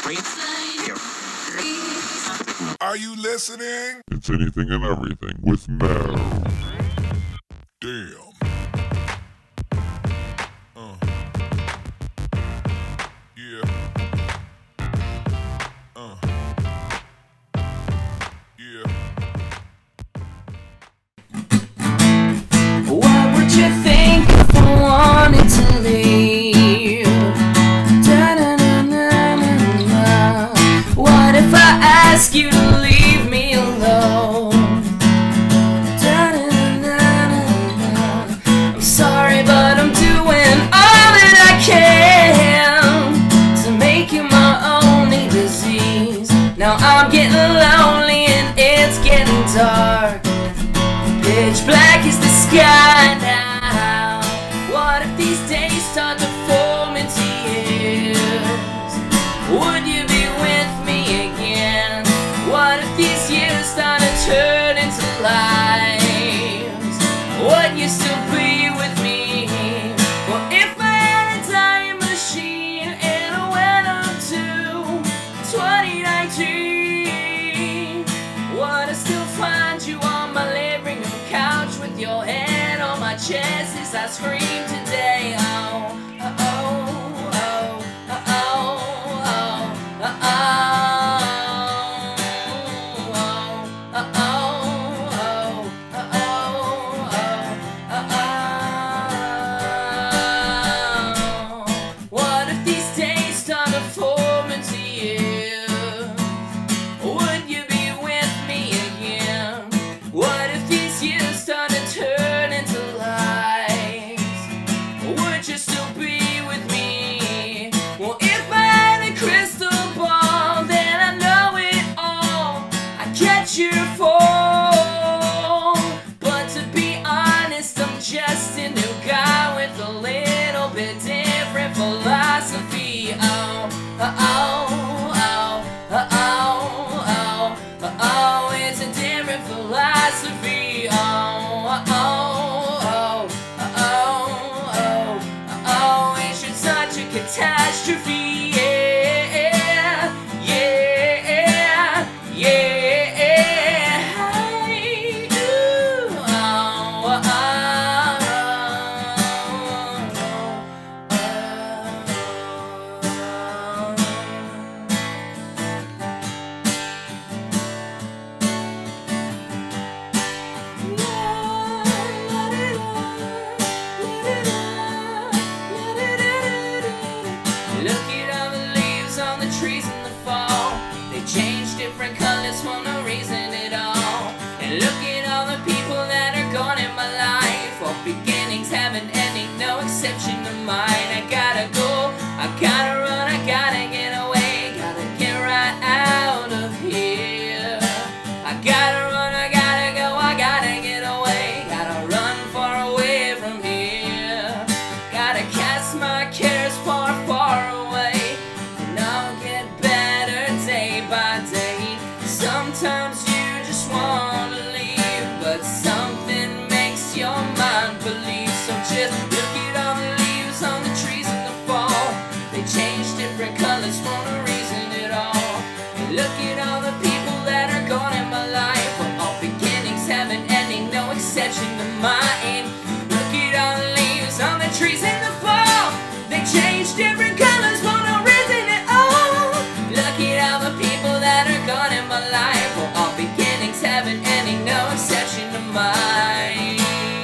Are you listening? It's anything and everything with Mel. Damn. Yeah. Yeah. What would you think if I wanted to leave? Da-na-na-na-na-na. What if I ask you to leave me alone? Da-na-na-na-na-na. I'm sorry, but I'm doing all that I can to make you my only disease. Now I'm getting lonely and it's getting dark. Pitch black is the sky now. What if these days start to form into years? Would you be with me again? What if these years start to turn into lives? Would you still be with me? Well, if I had a time machine and I went up to 2019, would I still find you on my living room couch with your head on my chest as I scream today? Oh, oh, oh, oh, oh, oh, oh, oh, what if these days start to form into years? Would you be with me again? What if these years start to turn into lives? Would you still be with me? Well, if I had a crystal ball, then I know it all. I catch your fall. But to be honest, I'm just a new guy with a little bit different philosophy. Oh, oh, oh, oh, oh, oh, oh, oh, it's a different philosophy. Oh, oh, oh, oh, oh, oh, oh, it's just such a catastrophe. Yeah, yeah, yeah. Ooh, oh, oh, Look at all the leaves on the trees in the fall. They change different colors for no reason at all. And look at all the people that are gone in my life. All beginnings have an ending, no exception to mine. I gotta go, I gotta run, I gotta get away. Gotta get right out of here. I gotta run, I gotta go, I gotta get away. Gotta run far away from here. Gotta cast my cares far, far away. And I'll get better day by day. Sometimes you just wanna leave, but something makes your mind believe. So just look at all the leaves on the trees in the fall. They change different colors for no reason at all. And look at all the people that are gone in my life. But all beginnings have an ending, no exception to mine. Look at all the leaves on the trees in the fall. They change different colors for no reason at all. Look at all the people that are gone in my life. Well, all beginnings have an ending, no exception to mine.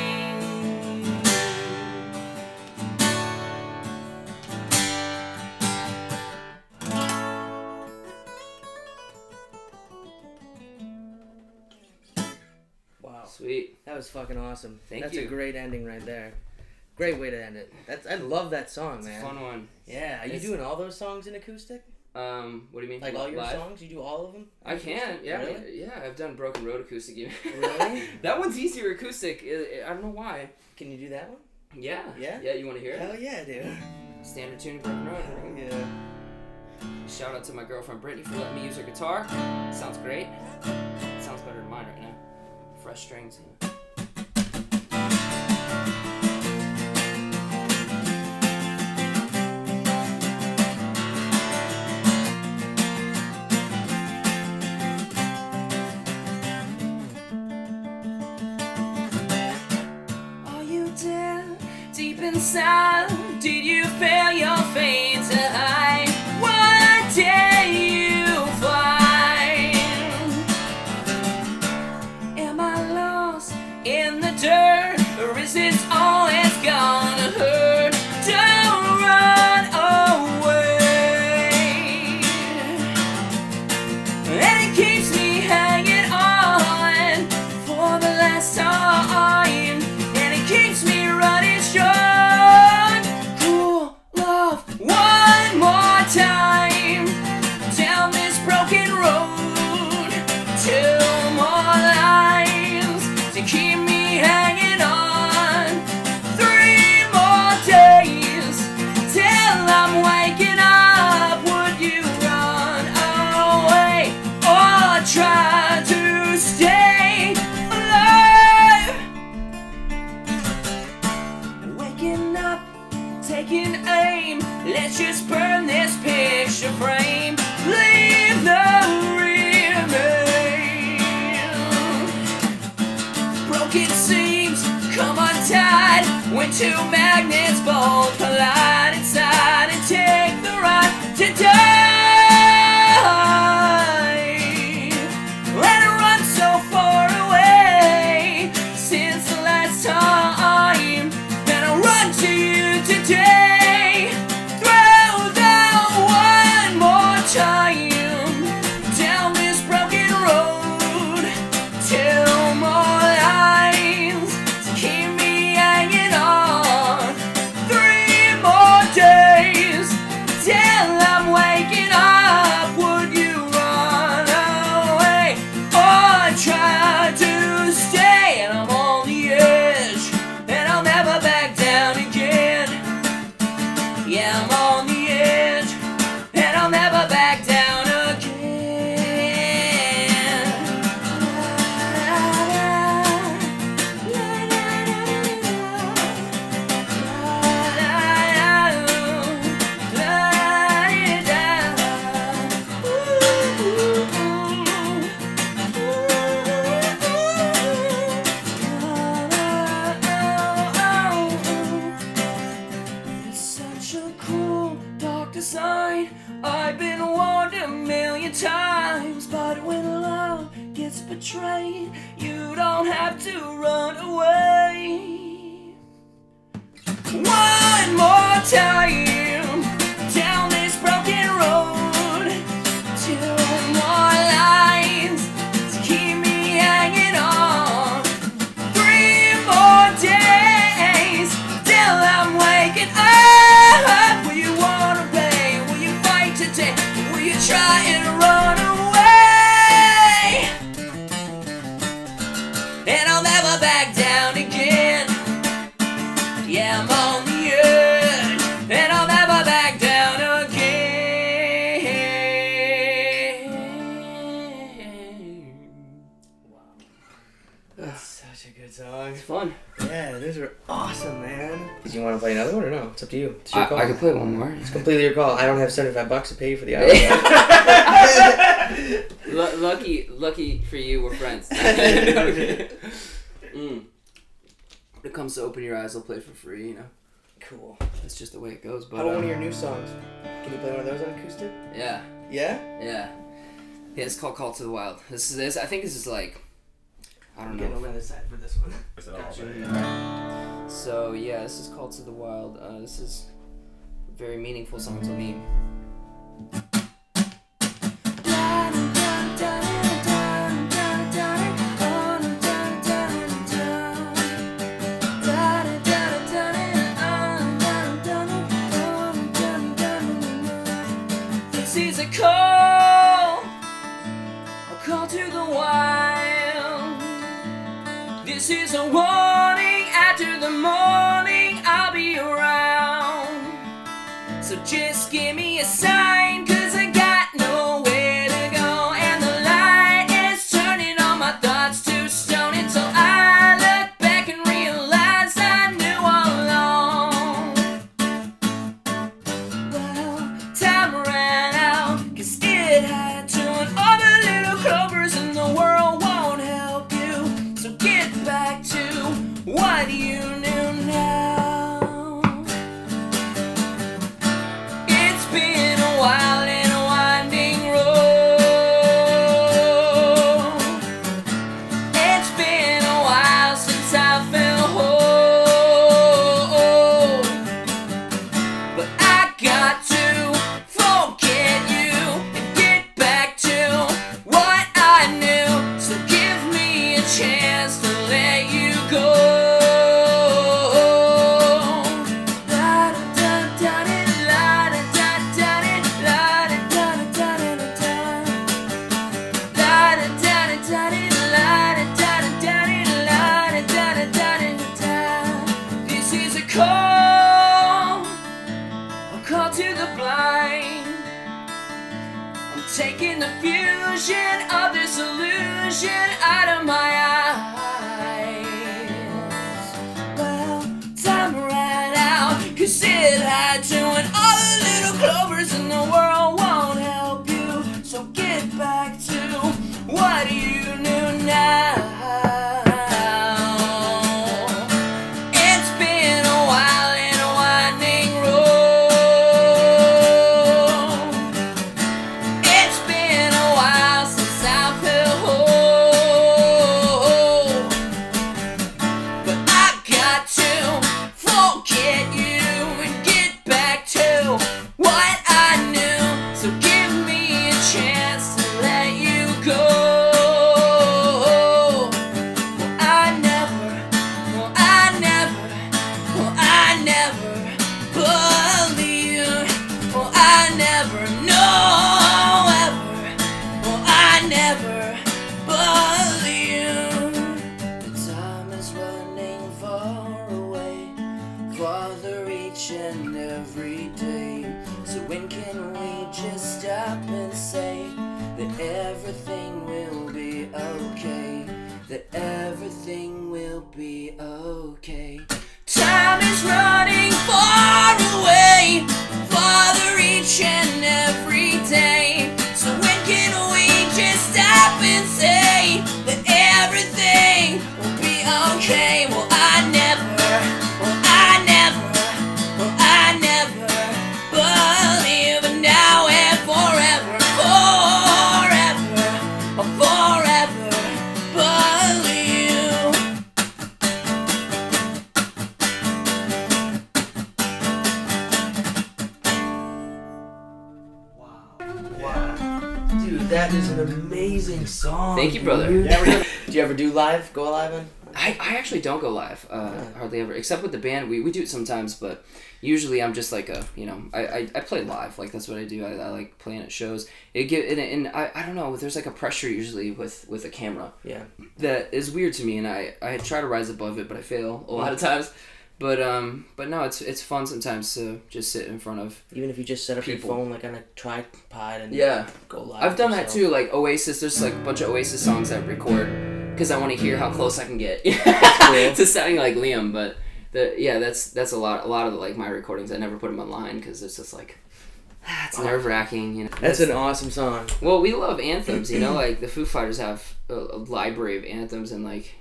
Wow. Sweet. That was fucking awesome. Thank That's you. a great ending right there. Great way to end it. I love that song, It's man. a fun one. Yeah, are you It's- doing all those songs in acoustic? What do you mean? Like all your Live? songs? You do all of them? I can, yeah. Really? Yeah, I've done Broken Road acoustic even. Really? That one's easier acoustic. I don't know why. Can you do that one? Yeah. Yeah? Yeah, you want to hear it? Hell yeah, dude. Standard tune, Broken Road. Yeah. Shout out to my girlfriend Brittany for letting me use her guitar. Sounds great. Sounds better than mine right now. Fresh strings. inside? Did you fail your fate to hide? What did you find? Am I lost in the dirt, or is this all it's gonna hurt? Don't run away. And it keeps me hanging on for the last time, and it keeps me running short. Cool love one more time down this broken road. 2 more lines to keep me hanging on. 3 more days till I'm waking up. Would you run away or try to stay alive? Waking up, taking aim. Let's just burn this picture frame. Leave the remains. Broken seams come untied when 2 magnets both collide inside and take the ride to die. Let it run so far away since the last time that I run to you today. Throw down one more time down this broken road. 2 more lines to keep me hanging on. 3 more days till I'm waking up. Would you run away or try to stay? And I'm on the edge, and I'll never back down again. Yeah, I'm on the edge, and I'll never back down It's such a cruel, dark design. I've been warned a million times, but when love gets betrayed, you don't have to run away. One more time down this broken road. 2 more lines to keep me hanging on. 3 more days till I'm waking up. Will you wanna play? Will you fight today? Will you try and run away? And I'll never back down again. Yeah, I'm on the edge, and I'll never back down again. That's such a good song. It's fun. Yeah, those are awesome, man. Did you want to play another one or no? It's up to you. It's your call. I could play one more. It's completely your call. I don't have $75 to pay you for the hour. Lucky for you, we're friends. When it comes to Open Your Eyes, I'll play for free, you know. Cool. That's just the way it goes. But How about one of your new songs? Can you play one of those on acoustic? Yeah, Yeah? yeah. It's called Call to the Wild. This. I think this is like, I don't Get know. on the other side for this one. So yeah, this is Call to the Wild. This is a very meaningful song to me. This is a call to the wild. This is a warning. After the morning, I'll be around. So just give me a sign, 'cause I got nowhere to go, and the light is turning on my thoughts to stone until I look back and realize I knew all along. Well, time ran out, 'cause it had turned. All the little clovers in the world won't help you, so get back to what you knew now. taking the fusion of this illusion out of my eyes. Well, time ran out, 'cause it had to, and all the little clovers in the world won't help you. So get back to what you knew now. It's been a while in a winding road. It's been a while since I felt whole. But I got to forget you and get back to what I knew. So give me a chance to let you go. Every day. So when can we just stop and say that everything will be okay? That everything will be okay. Time is running far away, farther each and every day. So when can we just stop and say that everything will be okay? Well, I never believe in now and forever, forever believe. Wow. Dude, that is an amazing song. Thank you, brother. Dude. Do you ever do live? Go live on? I actually don't go live, hardly ever, except with the band. We do it sometimes, but usually I'm just like I play live, like that's what I do. I like playing at shows. And I don't know, there's like a pressure usually with a camera. Yeah. That is weird to me, and I try to rise above it, but I fail a lot of times. But no, it's fun sometimes to just sit in front of Even if you just set up people. your phone like on a tripod and go live. I've done that yourself. too, like Oasis. There's like a bunch of Oasis songs that I record because I want to hear how close I can get cool. to sounding like Liam. But that's a lot of like my recordings. I never put them online because it's just like it's nerve wracking. You know, That's an awesome song. well, we love anthems. You know, like the Foo Fighters have a library of anthems, and like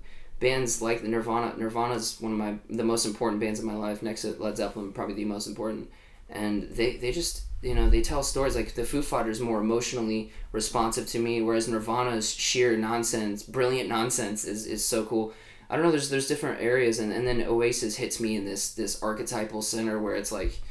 bands like the Nirvana. Nirvana's one of the most important bands in my life, next to Led Zeppelin, probably the most important. And they just they tell stories. Like the Foo Fighters more emotionally responsive to me, whereas Nirvana's sheer nonsense, brilliant nonsense is so cool. I don't know. There's different areas, and then Oasis hits me in this archetypal center where it's like,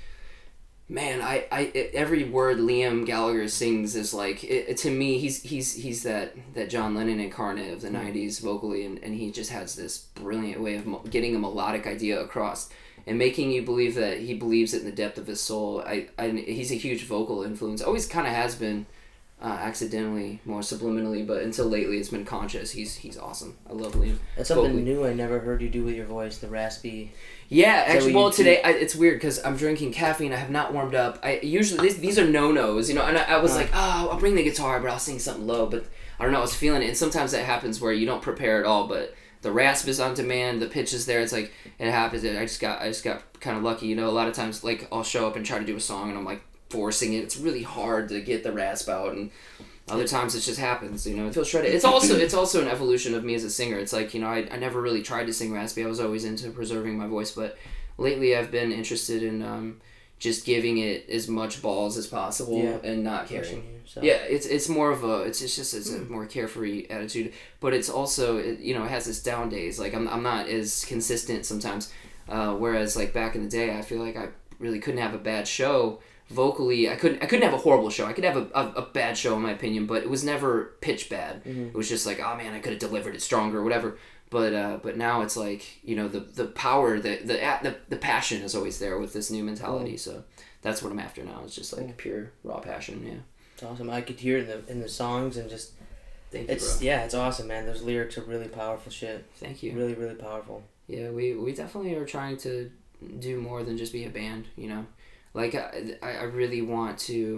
man, every word Liam Gallagher sings is like to me. He's that John Lennon incarnate of the '90s vocally, and he just has this brilliant way of getting a melodic idea across and making you believe that he believes it in the depth of his soul. He's a huge vocal influence. Always kind of has been, accidentally, more subliminally, but until lately it's been conscious. He's awesome. I love Liam. That's something vocally. new I never heard you do with your voice, the raspy. Yeah, that actually, what you well, do? today it's weird because I'm drinking caffeine. I have not warmed up. I usually these are no-nos, and I was like, oh, I'll bring the guitar, but I'll sing something low. But I don't know, I was feeling it, and sometimes that happens where you don't prepare at all, but the rasp is on demand, the pitch is there. It's like it happens. I just got kind of lucky, A lot of times, like I'll show up and try to do a song, and I'm like forcing it. It's really hard to get the rasp out, and other times it just happens. It feels shredded. It's also an evolution of me as a singer. It's like I never really tried to sing raspy. I was always into preserving my voice, but lately I've been interested in just giving it as much balls as possible and not caring. Yeah, it's more of a it's a more carefree attitude, but it's also it has its down days. Like I'm not as consistent sometimes, whereas like back in the day I feel like I really couldn't have a bad show vocally. I couldn't have a horrible show. I could have a bad show in my opinion, but it was never pitch bad. It was just like, oh man, I could have delivered it stronger or whatever. But now it's like the power, the passion is always there with this new mentality. So that's what I'm after now. It's just like pure raw passion. Yeah. It's awesome. I could hear it in the songs and just Thank you, bro. it's awesome, man. Those lyrics are really powerful shit. Thank you. Really, really powerful. Yeah, we definitely are trying to do more than just be a band. Like I really want to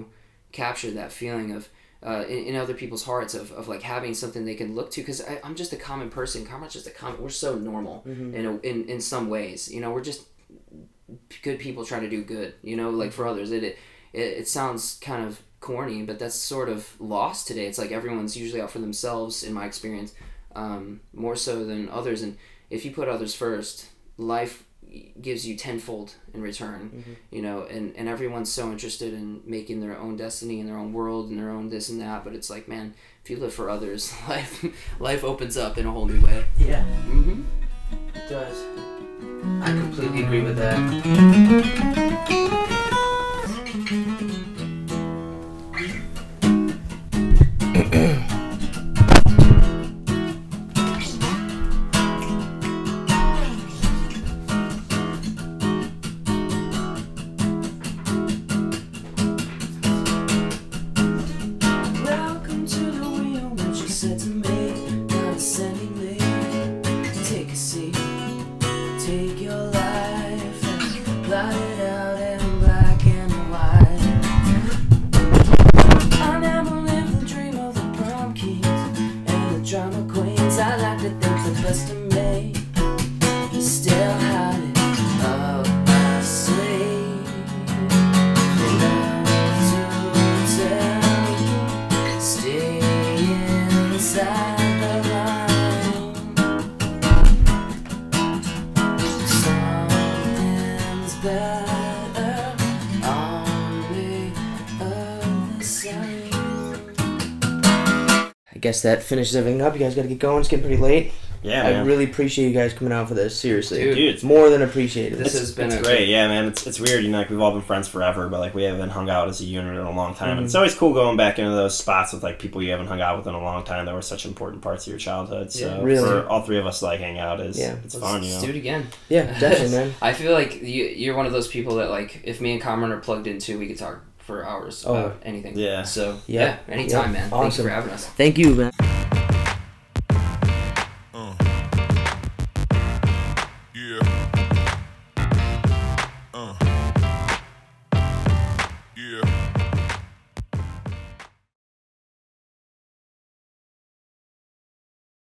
capture that feeling of in other people's hearts of like having something they can look to, because I'm just a common person. Karma's just a common. We're so normal in some ways. You know, we're just good people trying to do good. You know, like for others. It sounds kind of corny, but that's sort of lost today. It's like everyone's usually out for themselves, in my experience, more so than others. And if you put others first, life gives you tenfold in return, you know, and everyone's so interested in making their own destiny and their own world and their own this and that, but it's like, man, if you live for others, life opens up in a whole new way. Yeah. It does. I completely agree with that. Welcome to the wheel, what you said to me, condescendingly. Take a seat, take your life and plot it out in black and white. I never lived the dream of the prom kings and the drama queens. I like to think the best of me is still hiding up my sleeve. Love to tell, stay inside the line. Something's better on the other side. I guess that finishes everything up. You guys gotta get going. It's getting pretty late. Yeah, I man. really appreciate you guys coming out for this. Seriously, Dude, it's more than appreciated. This has been It's great, yeah, man. It's weird, you know, like we've all been friends forever, but like we haven't hung out as a unit in a long time. And it's always cool going back into those spots with like people you haven't hung out with in a long time that were such important parts of your childhood. So Yeah, really. for all three of us to like hang out it's fun, you Let's know. do it again. Yeah, definitely, man. I feel like you're one of those people that, like, if me and Cameron are plugged into, we could talk for hours about anything. Yeah. So, Yeah. anytime, Yeah. man. Thanks Awesome. for having us. Thank you, man.